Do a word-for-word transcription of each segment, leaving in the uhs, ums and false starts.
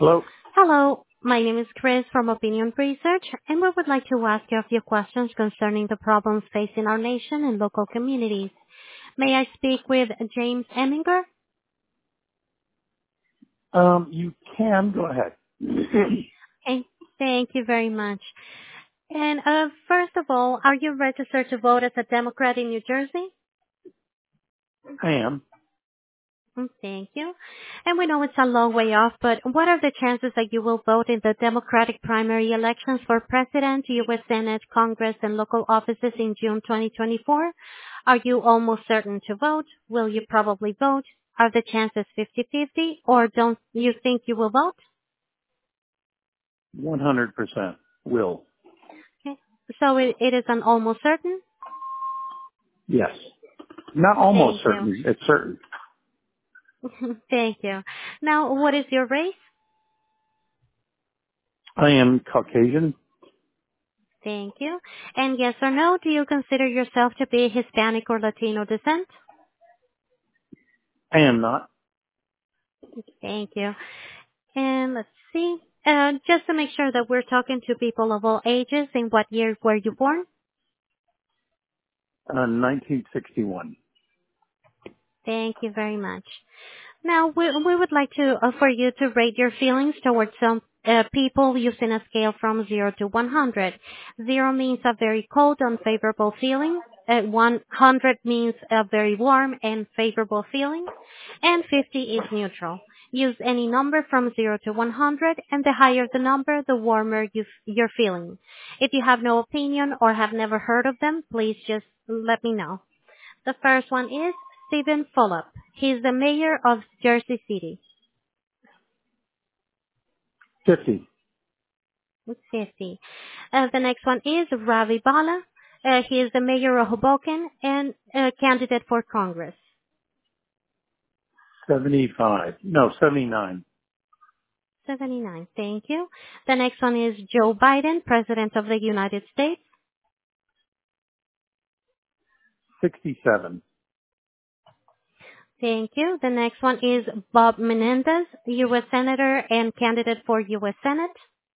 Hello. Hello, my name is Chris from Opinion Research, and we would like to ask you a few questions concerning the problems facing our nation and local communities. May I speak with James Eminger? Um, you can go ahead. Okay, thank you very much. And uh, first of all, are you registered to vote as a Democrat in New Jersey? I am. Mm, Thank you. And we know it's a long way off, but what are the chances that you will vote in the Democratic primary elections for President, U S Senate, Congress, and local offices in June twenty twenty-four? Are you almost certain to vote? Will you probably vote? Are the chances fifty-fifty, or don't you think you will vote? one hundred percent will. Okay. So it, it is an almost certain? Yes. Not almost Thank you. certain. It's certain. Thank you. Now, what is your race? I am Caucasian. Thank you. And yes or no, do you consider yourself to be Hispanic or Latino descent? I am not. Thank you. And let's see. Uh, just to make sure that we're talking to people of all ages, in what year were you born? Uh, nineteen sixty-one. Thank you very much. Now, we, we would like to uh, for you to rate your feelings towards some uh, people using a scale from zero to one hundred. Zero means a very cold, unfavorable feeling. Uh, one hundred means a very warm and favorable feeling. And fifty is neutral. Use any number from zero to one hundred, and the higher the number, the warmer you, you're feeling. If you have no opinion or have never heard of them, please just let me know. The first one is Stephen Fulop. He's the mayor of Jersey City. fifty. With fifty. Uh, the next one is Ravi Bala. Uh, he is the mayor of Hoboken and a candidate for Congress. seventy-five. No, seventy-nine. seventy-nine. Thank you. The next one is Joe Biden, President of the United States. sixty-seven. Thank you. The next one is Bob Menendez, U S Senator and candidate for U S Senate.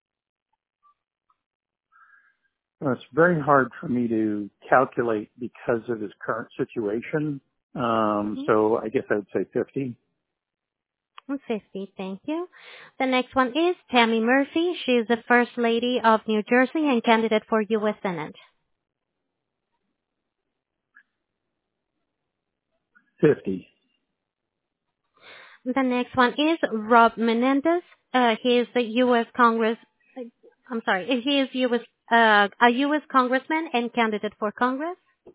Well, it's very hard for me to calculate because of his current situation. Um, so I guess I would say fifty. fifty. Thank you. The next one is Tammy Murphy. She is the First Lady of New Jersey and candidate for U S Senate. fifty. The next one is Rob Menendez. Uh, he is the U S Congress. I'm sorry. He is U S uh, a U S Congressman and candidate for Congress.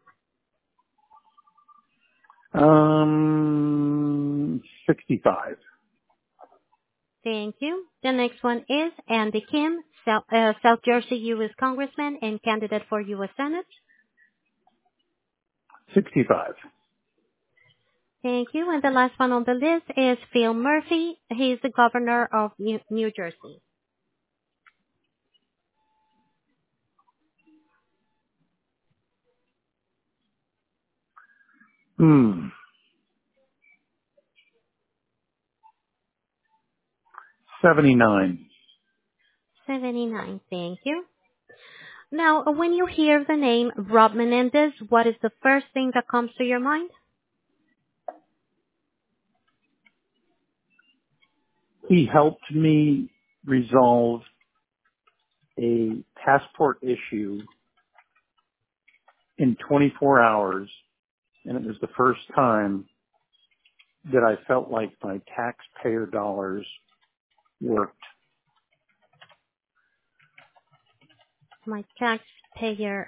Um, sixty-five. Thank you. The next one is Andy Kim, South, uh, South Jersey U S Congressman and candidate for U S Senate. sixty-five. Thank you. And the last one on the list is Phil Murphy. He is the governor of New, New Jersey. Hmm. seventy-nine. seventy-nine. Thank you. Now, when you hear the name Rob Menendez, what is the first thing that comes to your mind? He helped me resolve a passport issue in twenty-four hours, and it was the first time that I felt like my taxpayer dollars worked. My taxpayer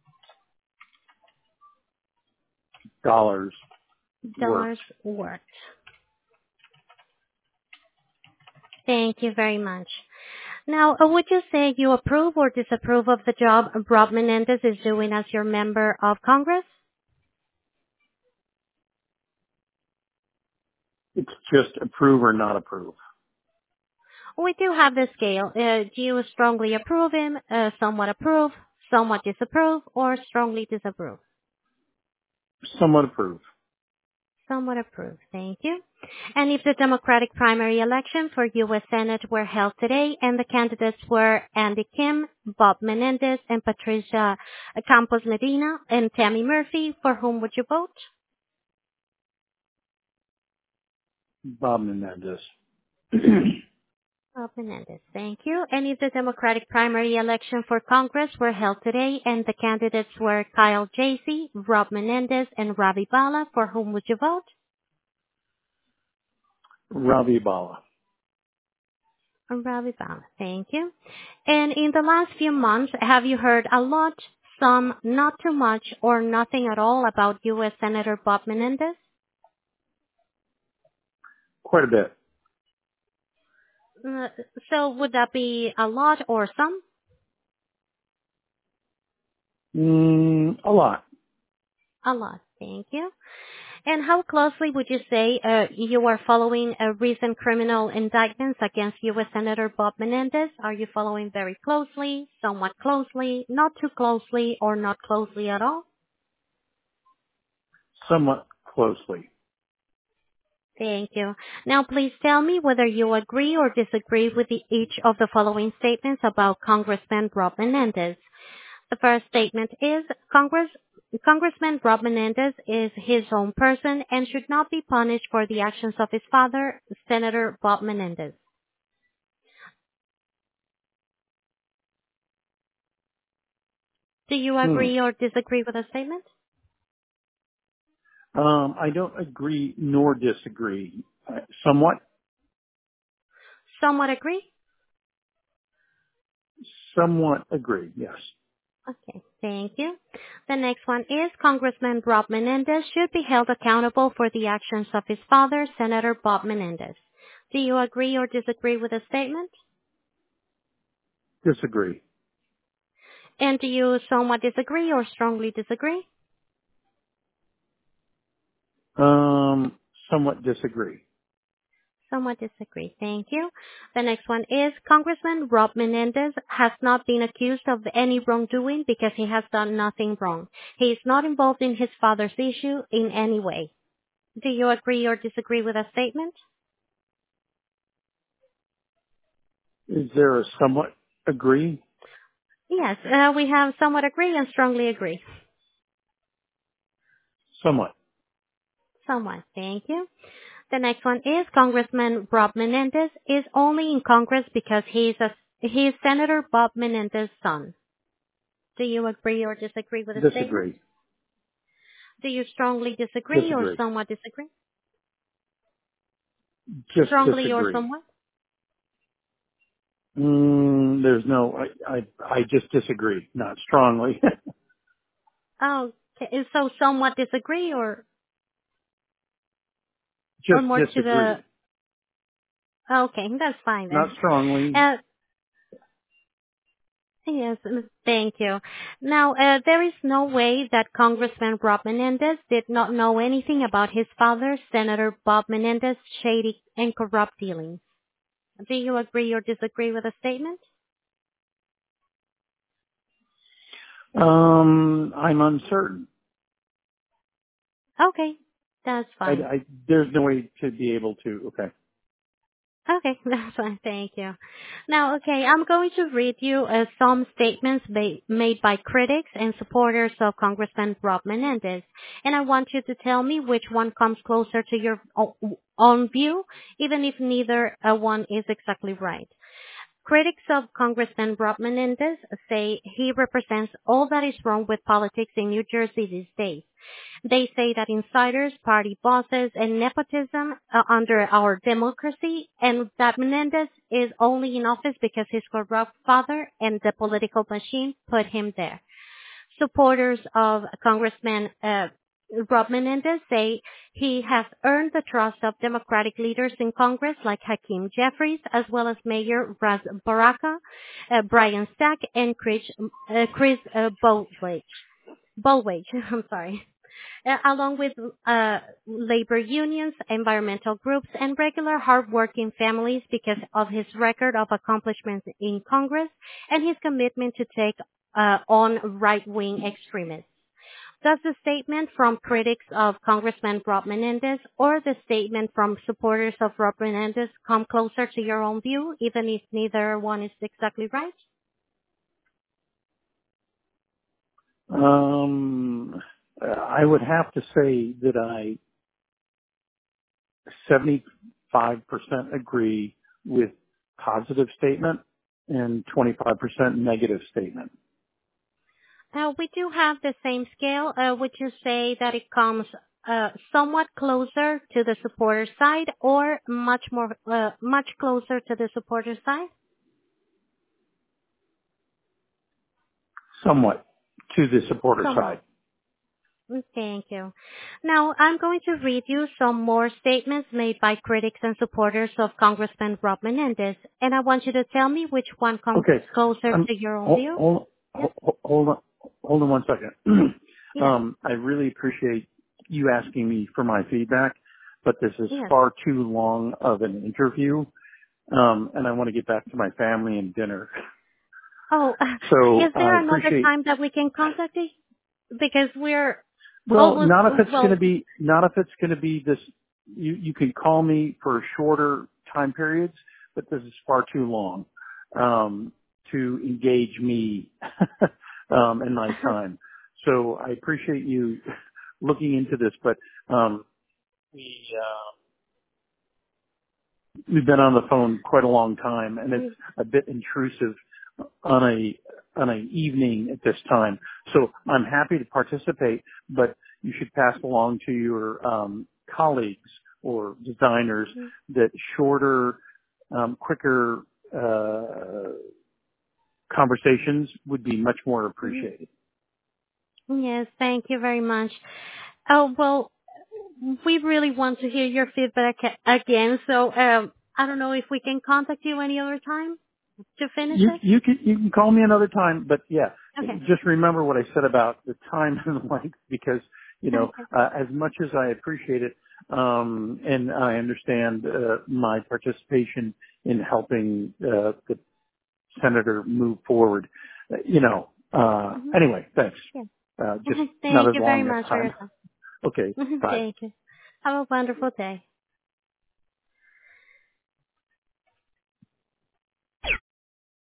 Dollars worked. dollars worked. Thank you very much. Now, uh, would you say you approve or disapprove of the job Rob Menendez is doing as your member of Congress? It's just approve or not approve. We do have the scale. Uh, do you strongly approve him, uh, somewhat approve, somewhat disapprove, or strongly disapprove? Somewhat approve. Somewhat approved. Thank you. And if the Democratic primary election for U S. Senate were held today and the candidates were Andy Kim, Bob Menendez, and Patricia Campos Medina and Tammy Murphy, for whom would you vote? Bob Menendez. Bob Menendez. Thank you. And if the Democratic primary election for Congress were held today and the candidates were Kyle Jasey, Rob Menendez, and Ravi Bala, for whom would you vote? Ravi Bala. Ravi Bala. Thank you. And in the last few months, have you heard a lot, some, not too much, or nothing at all about U S. Senator Bob Menendez? Quite a bit. Uh, so would that be a lot or some? Mm, a lot. A lot. Thank you. And how closely would you say uh, you are following uh, recent criminal indictments against U S. Senator Bob Menendez? Are you following very closely, somewhat closely, not too closely, or not closely at all? Somewhat closely. Thank you. Now, please tell me whether you agree or disagree with the, each of the following statements about Congressman Rob Menendez. The first statement is Congress, Congressman Rob Menendez is his own person and should not be punished for the actions of his father, Senator Bob Menendez. Do you Hmm. agree or disagree with the statement? Um, I don't agree nor disagree. Uh, somewhat. Somewhat agree? Somewhat agree. Yes. Okay, thank you. The next one is Congressman Rob Menendez should be held accountable for the actions of his father, Senator Bob Menendez. Do you agree or disagree with the statement? Disagree. And do you somewhat disagree or strongly disagree? Um, somewhat disagree. Somewhat disagree. Thank you. The next one is Congressman Rob Menendez has not been accused of any wrongdoing because he has done nothing wrong. He is not involved in his father's issue in any way. Do you agree or disagree with that statement? Is there a somewhat agree? Yes, uh, we have somewhat agree and strongly agree. Somewhat. Somewhat. Thank you. The next one is Congressman Rob Menendez is only in Congress because he is a he is Senator Bob Menendez's son. Do you agree or disagree with the statement? Disagree. Do you strongly disagree or Disagree. somewhat disagree? Just Strongly or disagree. somewhat? Mm, there's no, I, I, I just disagree. Not strongly. Oh, okay. So somewhat disagree or or Just more to the... disagree. Okay, that's fine Not then. strongly. Uh, Yes, mm, thank you. Now, uh, there is no way that Congressman Rob Menendez did not know anything about his father, Senator Bob Menendez's shady and corrupt dealings. Do you agree or disagree with the statement? Um, I'm uncertain. Okay, that's I, fine. I, there's no way to be able to, okay. Okay, that's fine. Thank you. Now, okay, I'm going to read you uh, some statements ba- made by critics and supporters of Congressman Rob Menendez, and I want you to tell me which one comes closer to your o- own view, even if neither uh, one is exactly right. Critics of Congressman Rob Menendez say he represents all that is wrong with politics in New Jersey these days. They say that insiders, party bosses, and nepotism are under our democracy, and that Menendez is only in office because his corrupt father and the political machine put him there. Supporters of Congressman uh, Rob Menendez say he has earned the trust of Democratic leaders in Congress like Hakeem Jeffries, as well as Mayor Raz Baraka, uh, Brian Stack, and Chris, uh, Chris uh, Bolwage. Bolwage, I'm sorry. Uh, along with uh, labor unions, environmental groups, and regular hardworking families because of his record of accomplishments in Congress and his commitment to take uh, on right-wing extremists. Does the statement from critics of Congressman Rob Menendez or the statement from supporters of Rob Menendez come closer to your own view, even if neither one is exactly right? Um, I would have to say that I seventy-five percent agree with positive statement and twenty-five percent negative statement. Uh, we do have the same scale. Uh, would you say that it comes uh, somewhat closer to the supporter side or much more, uh, much closer to the supporter side? Somewhat to the supporter Somewhat. side. Mm, Thank you. Now, I'm going to read you some more statements made by critics and supporters of Congressman Rob Menendez, and I want you to tell me which one comes Okay. closer Um, to your own hold, view. hold, Yes? hold on, hold on one second. Yes. um, I really appreciate you asking me for my feedback, but this is Yes. far too long of an interview, um, and I want to get back to my family and dinner. Oh, So is there I another appreciate. time that we can contact you? Because we're Well, almost, not if it's going well, to be, not if it's going to be this. You you can call me for shorter time periods, but this is far too long um, to engage me um, in my time. So I appreciate you looking into this, but um, we uh, we've been on the phone quite a long time, and it's a bit intrusive on a on a evening at this time. So I'm happy to participate, but you should pass along to your um, colleagues or designers that shorter, um, quicker uh, conversations would be much more appreciated. yes, thank you very much. Oh, well, we really want to hear your feedback a- again, so um, I don't know if we can contact you any other time to finish You it. you can you can call me another time, but yeah, Okay. just remember what I said about the time and the length, because you know Okay. uh, as much as I appreciate it, um, and I understand uh, my participation in helping uh, the senator move forward, uh, you know. Uh, Mm-hmm. anyway, thanks. Yeah. Uh, just not Thank as you very long next much for your time. time. Okay, bye. Thank you. Have a wonderful day.